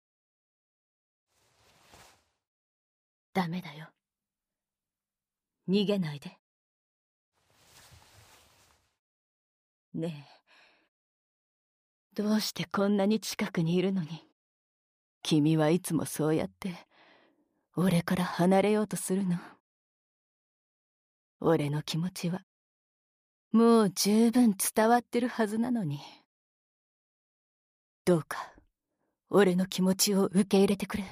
ダメだよ。逃げないで。ねえ、どうしてこんなに近くにいるのに、君はいつもそうやって俺から離れようとするの？俺の気持ちはもう十分伝わってるはずなのに。どうか俺の気持ちを受け入れてくれ。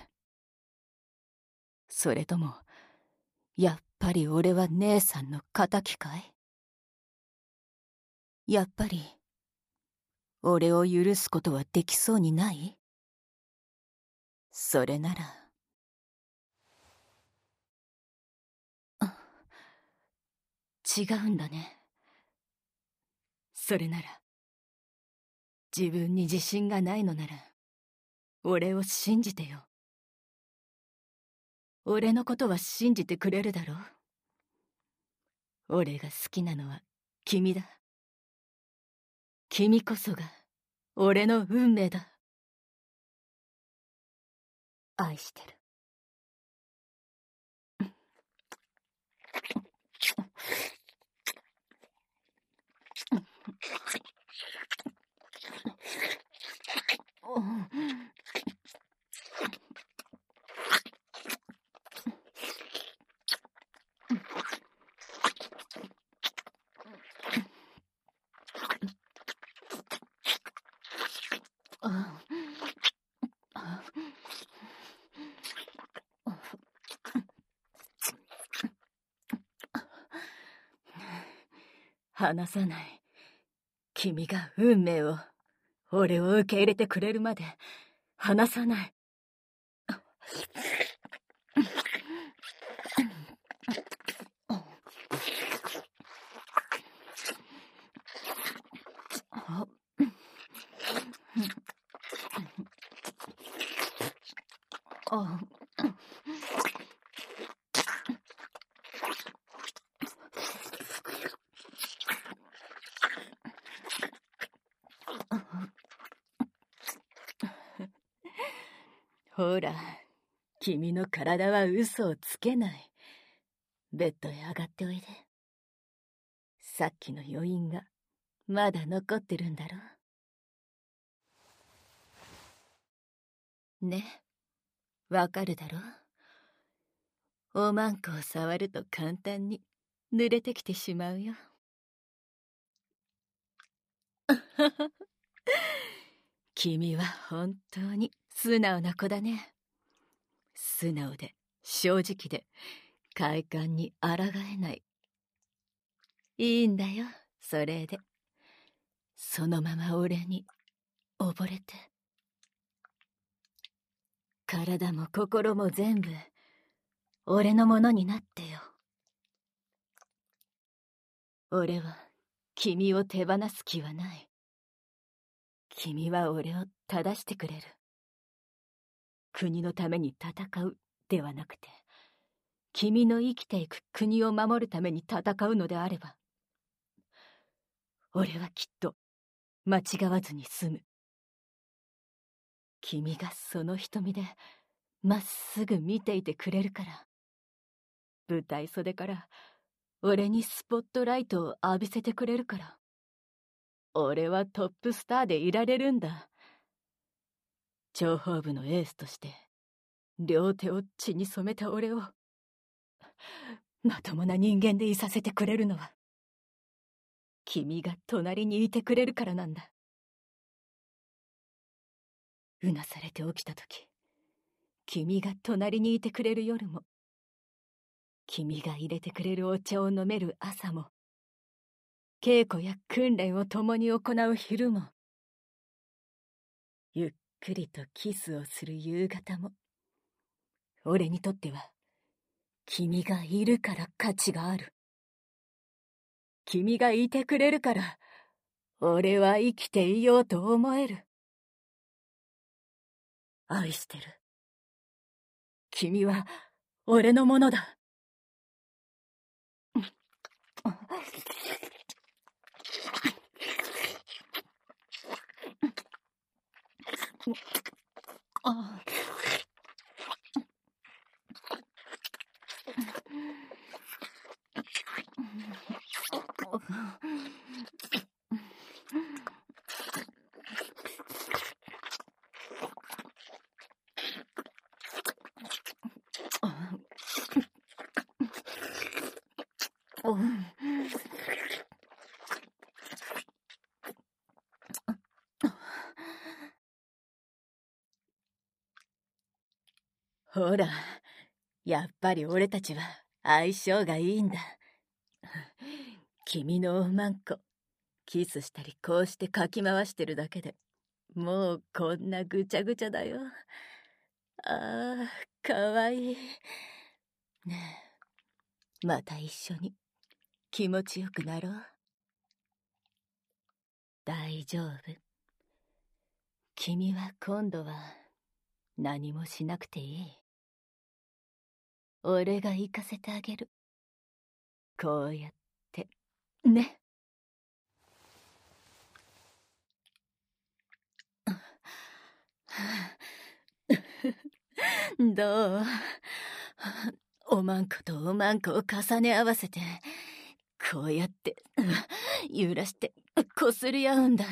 それともやっぱり俺は姉さんの敵かい？やっぱり俺を許すことはできそうにない？それなら、あ、違うんだね。それなら、自分に自信がないのなら、俺を信じてよ。 俺のことは信じてくれるだろう。俺が好きなのは君だ。君こそが俺の運命だ。愛してる。離さない。君が運命を、俺を受け入れてくれるまで離さない。あほら、君の体は嘘をつけない。ベッドへ上がっておいで。さっきの余韻がまだ残ってるんだろ。ね、わかるだろ。おまんこを触ると簡単に濡れてきてしまうよ。君は本当に素直な子だね。素直で正直で快感に抗えない。いいんだよ、それで。そのまま俺に溺れて。体も心も全部俺のものになってよ。俺は君を手放す気はない。君は俺を正してくれる。国のために戦うではなくて、君の生きていく国を守るために戦うのであれば、俺はきっと間違わずに済む。君がその瞳でまっすぐ見ていてくれるから、舞台袖から俺にスポットライトを浴びせてくれるから、俺はトップスターでいられるんだ。諜報部のエースとして両手を血に染めた俺をまともな人間でいさせてくれるのは、君が隣にいてくれるからなんだ。うなされて起きたとき、君が隣にいてくれる夜も、君が入れてくれるお茶を飲める朝も、稽古や訓練を共に行う昼も、ゆっくりとキスをする夕方も、俺にとっては君がいるから価値がある。君がいてくれるから俺は生きていようと思える。愛してる。君は俺のものだ。あほら、やっぱり俺たちは相性がいいんだ。君のおまんこ、キスしたりこうしてかき回してるだけでもうこんなぐちゃぐちゃだよ。ああ、かわいい。ねえ、また一緒に気持ちよくなろう。大丈夫。君は今度は何もしなくていい。 俺が行かせてあげる。こうやって、ね。どう？おまんことおまんこを重ね合わせて、こうやって、揺らして、こすり合うんだ。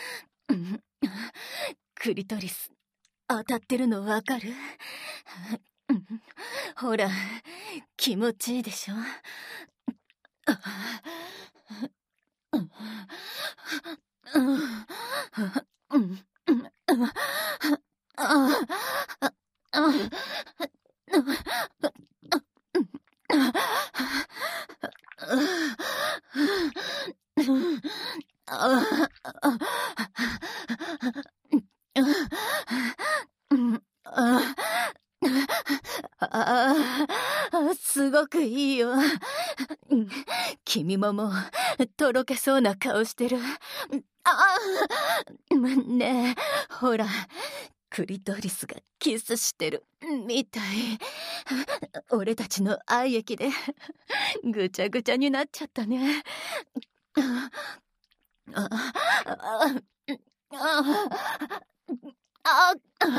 クリトリス、当たってるのわかる？ほら、気持ちいいでしょ？ああ、すごくいいよ。君ももう、とろけそうな顔してる。ああ、ねえ、ほら、クリトリスがキスしてるみたい。俺たちの愛液でぐちゃぐちゃになっちゃったね。あああ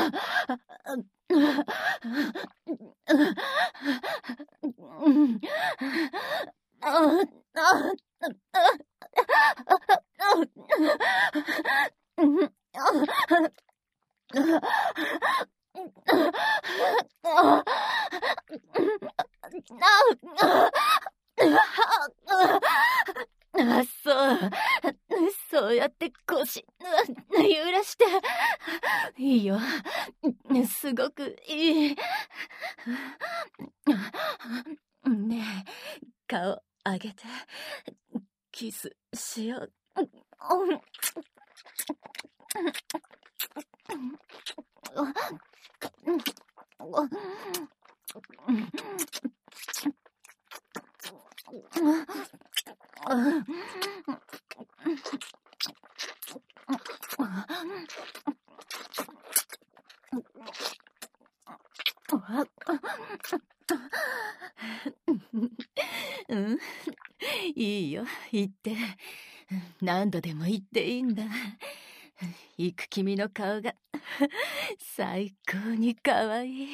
あ、そう。そうやって腰、揺らして。いいよ。すごくいい。ねえ、顔上げて、キスしよう。うん、いいよ、言って。何度でも言っていいんだ。行く君の顔が最高に可愛い。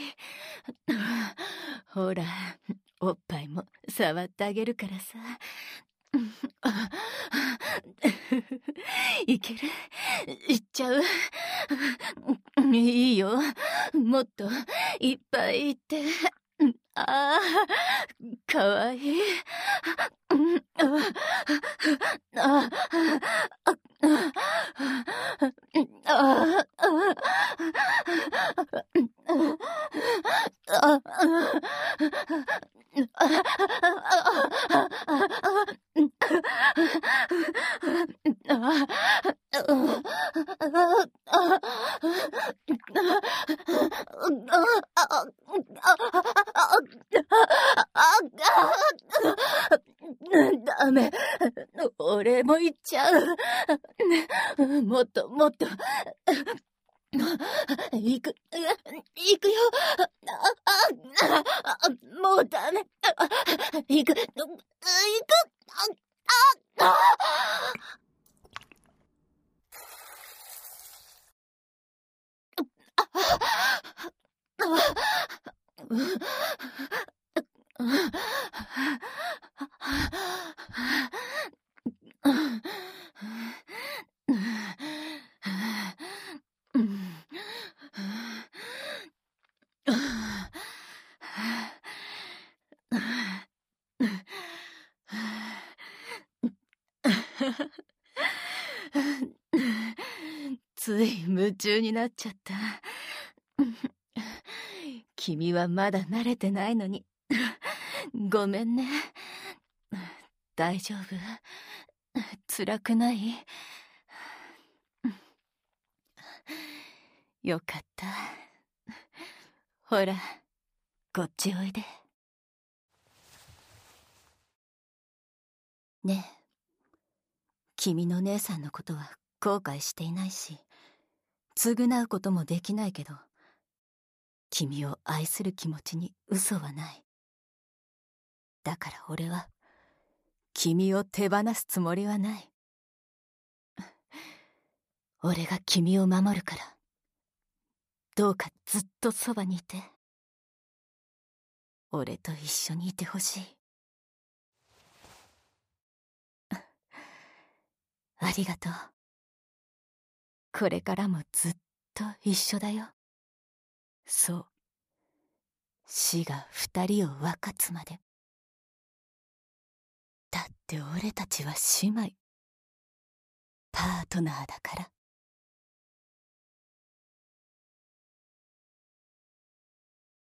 ほら、おっぱいも触ってあげるからさ。いける？いっちゃう？いいよ。もっといっぱい言って。ああ、かわいい。あダメ。俺も行っちゃう。もっともっと。行く、行くよ。あ、あ、もうダメ。行く、行く。あ、あ、つい夢中になっちゃった。君はまだ慣れてないのに。ごめんね。大丈夫？辛くない？よかった。ほら、こっちおいで。ねえ、君の姉さんのことは後悔していないし、償うこともできないけど、君を愛する気持ちに嘘はない。 だから俺は君を手放すつもりはない。俺が君を守るから、どうかずっとそばにいて、俺と一緒にいてほしい。ありがとう。これからもずっと一緒だよ。そう。死が二人を分かつまで。だって俺たちは姉妹。パートナーだから。